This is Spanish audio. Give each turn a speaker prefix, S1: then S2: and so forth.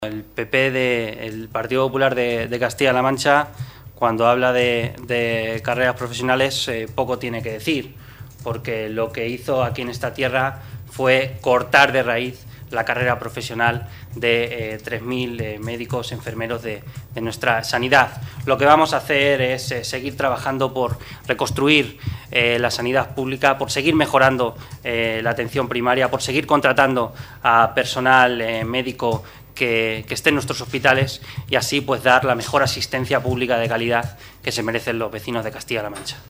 S1: El PP el Partido Popular de Castilla-La Mancha, cuando habla de carreras profesionales, poco tiene que decir, porque lo que hizo aquí en esta tierra fue cortar de raíz la carrera profesional de 3.000 médicos, enfermeros de nuestra sanidad. Lo que vamos a hacer es seguir trabajando por reconstruir la sanidad pública, por seguir mejorando la atención primaria, por seguir contratando a personal médico que esté en nuestros hospitales y así pues dar la mejor asistencia pública de calidad que se merecen los vecinos de Castilla-La Mancha.